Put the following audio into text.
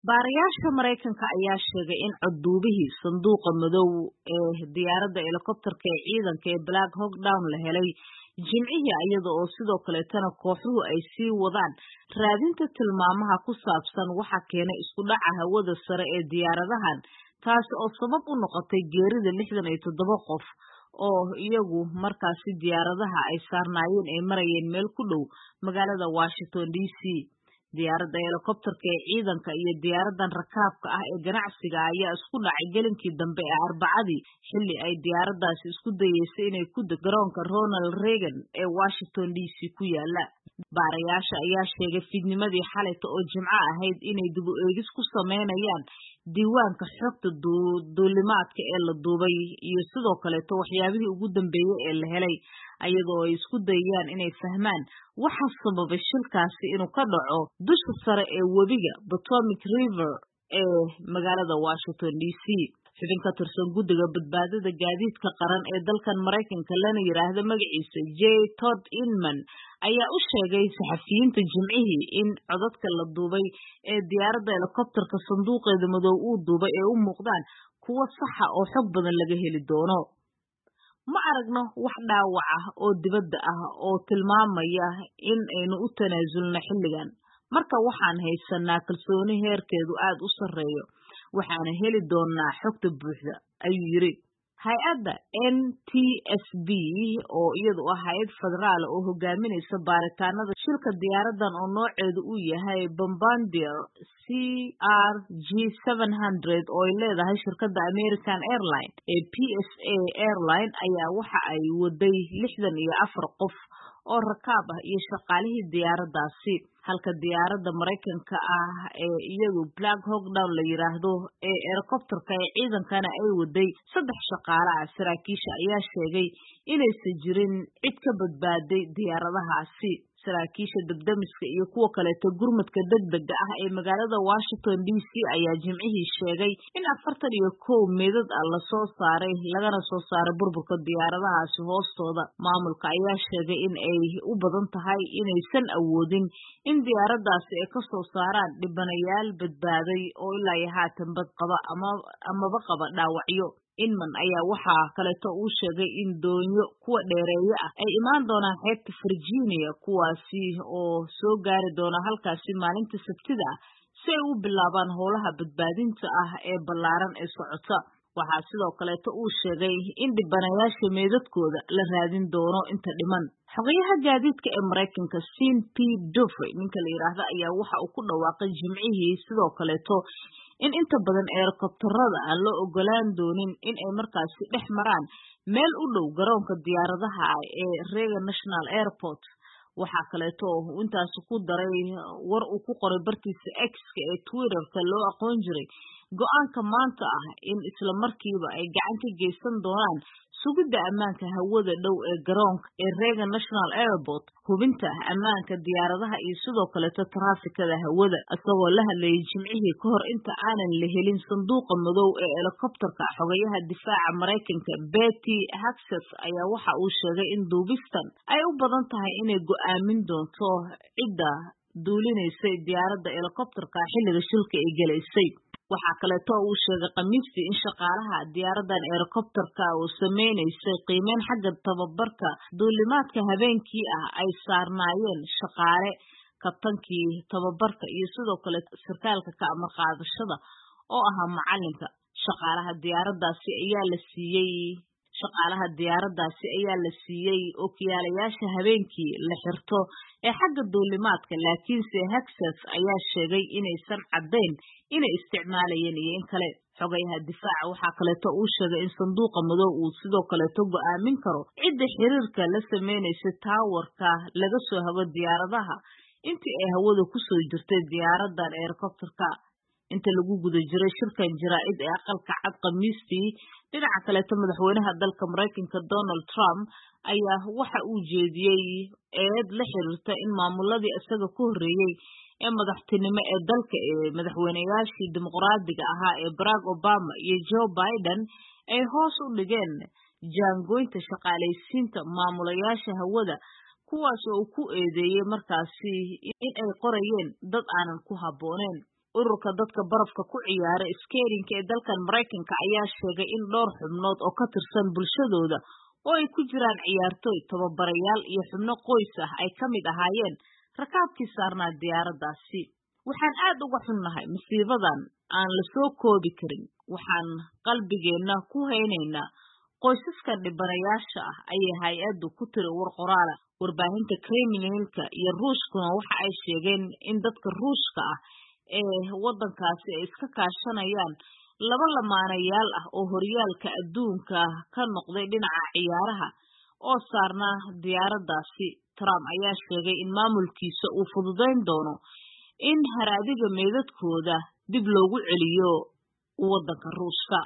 Baarayaasha Mareykanka ayaa sheegay in codduubihii sanduuqa madow ee diyaaradda helikobtarka ee ciidanka ee Black Hawk Down la helay Jimcihii iyada oo sidoo kaleetana kooxuhu ay sii wadaan raadinta tilmaamaha ku saabsan waxa keenay isku dhaca hawada sare ee diyaaradahan taasi oo sabab u noqotay geerida 67 qof oo iyagu markaasi diyaaradaha ay saarnaayeen ay marayeen meel ku dhow magaalada Washington DC. Diyaaradda helikobtarka ee ciidanka iyo diyaaradan rakaabka ah ee ganacsiga ayaa isku dhacay gelinkii dambe ee Arbacadii xilli ay diyaaraddaasi isku dayeysay inay ku degto garoonka Ronald Reagan ee Washington DC ku yaala. Baarayaasha ayaa sheegay fiidnimadii xalayta oo Jimco ahayd inay dib u eegis ku sameynayaan diiwaanka xogta duulimaadka ee la duubay iyo sidoo kaleeto waxyaabihii ugu dambeeyay ee la helay ayadoo ay isku dayayaan inay fahmaan waxa sababay shilkaasi inuu ka dhaco dusha sare ee webiga Potomac River ee magaalada Washington DC. Xubin ka tirsan guddiga badbaadada gaadiidka qaran ee dalkan Mareykanka lana yiraahdo magaciisa J. Todd Inman ayaa u sheegay saxafiyiinta Jimcihii in codadka la duubay ee diyaaradda helikobtarka sanduuqeeda madow uu duubay ee u muuqdaan kuwo saxa oo xog badan laga heli doono. Ma aragno wax dhaawac ah oo dibadda ah oo tilmaamaya in aynu u tanaasulno xilligan. Marka waxaan haysanaa kalsooni heerkeedu aad u sarreeyo. Waxaana heli doonaa xogta buuxda, ayuu yiri. Hay'adda NTSB oo iyadu ah hay'ad federaal oo hogaaminaysa baaritaanada shilka diyaaradan oo nooceedu uu yahay Bombardier CRJ700 oo ay leedahay shirkadda American Airlines ee PSA Airline ayaa waxa ay waday 64 qof oo rakaab ah iyo shaqaalihii diyaaraddaasi halka diyaaradda Mareykanka ah ee iyadu Black Hawk Down la yiraahdo ee helikobtarka ee ciidankana ay waday 3 shaqaale ah. Saraakiisha ayaa sheegay inaysan jirin cid ka badbaaday diyaaradahaasi. Saraakiisha degdemiska iyo kuwa kaleeto gurmadka degdega ah ee magaalada Washington DC ayaa Jimcihii sheegay in 41 meedad la soo saaray lagana soo saaray burburka diyaaradahaasi hoostooda. Maamulka ayaa sheegay in ay u badan tahay inaysan awoodin in diyaaraddaasi ay ka soo saaraan dhibanayaal badbaaday oo ilaa haatan bad qaba amaba qaba dhaawacyo. Inman ayaa waxaa kaleeto uu sheegay in doonyo kuwa dheereeyo ah ay imaan doonaan xeebta Virginia kuwaasi oo soo gaari doona halkaasi maalinta Sabtida ah si ay u bilaabaan howlaha badbaadinta ah ee ballaaran ee socota. Waxaa sidoo kaleeto uu sheegay in dhibanayaasha meedadkooda la raadin doono inta dhiman. Xogayaha gaadiidka ee Mareykanka Sean P. Duffy ninka la yiraahdo ayaa waxa uu ku dhawaaqay Jimcihii sidoo kaleeto in inta badan helikobtarada aan loo ogolaan doonin in ay markaasi dhex maraan meel u dhow garoonka diyaaradaha ee Reagan National Airport. Waxaa kaleeto intaas ku daray war uu ku qoray bartiisa X ee Twitter-ka loo aqoon jiray go'aanka maanta ah in isla markiiba ay gacan ka geysan doonaan sugidda ammaanka hawada dhow ee garoonka ee Reagan National Airport, hubinta ammaanka diyaaradaha iyo sidoo kaleeto taraafikada hawada. Isagoo la hadlayay Jimcihii ka hor inta aanan la helin sanduuqa madow ee helikobtarka, xogayaha difaaca Mareykanka Pete Hegseth ayaa waxa uu sheegay in duubistan ay u badan tahay inay go'aamin doonto cidda duulinaysay diyaaradda helikobtarka xilliga shilka ay galaysay. Waxaa kaleeto uu sheegay Khamiistii in shaqaalaha diyaaradan helikobtarka oo sameynaysay qiimeyn xagga tababarka duulimaadka habeenkii ah ay saarnaayeen shaqaale kabtankii tababarka iyo sidoo kale sarkaalka ka amar qaadashada oo ahaa macalinka. Shaqaalaha diyaaraddaasi ayaa la siiyey ookiyaalayaasha habeenkii la xirto ee xagga duulimaadka, laakiinse Hegseth ayaa sheegay inaysan caddayn inay isticmaalayeen iyo in kale. Xogayaha difaaca waxaa kaleeto uu sheegay in sanduuqa madow uu sidoo kaleeto go'aamin karo cidda xiriirka la sameynaysa taawarka laga soo hago diyaaradaha intii ay hawada ku soo jirtay diyaaradan helikobtarka. Inta lagu guda jiray shirkan jaraa'id ee aqalka cad Khamiistii, dhinaca kaleeto madaxweynaha dalka Mareykanka Donald Trump ayaa waxa uu jeediyey eed la xiriirta in maamuladii isaga ku horreeyay ee madaxtinimo ee dalka ee madaxweynayaashii dimuqraadiga ahaa ee Barack Obama iyo Joe Biden ay hoos u dhigeen jaangoynta shaqaalaysiinta maamulayaasha hawada kuwaas oo ku eedeeyay markaasi in ay qorayeen dad aanan ku habbooneyn. ururka dadka barafka ku ciyaara skatingka ee dalkan Mareykanka ayaa sheegay in dhowr xubnood oo ka tirsan bulshadooda oo ay ku jiraan ciyaartoy, tababarayaal iyo xubno qoys ah ay ka mid ahaayeen rakaabkii saarnaa diyaaraddaasi. Waxaan aad uga xunnahay masiibadan aan la soo koobi karin. Waxaan qalbigeenna ku haynaynaa qoysaska dhibanayaasha ah ayay hay-addu ku tiri war qoraala. Warbaahinta Kremlin-ka iyo Ruushkuna waxa ay sheegeen in dadka Ruushka ah ee waddankaasi ay iska kaashanayaan laba lamaanayaal ah oo horyaalka adduunka ka noqday dhinaca ciyaaraha oo saarnaa diyaaraddaasi. Trump ayaa sheegay in maamulkiisa uu fududayn doono in haraadiga meedadkooda dib loogu celiyo waddanka Ruushka.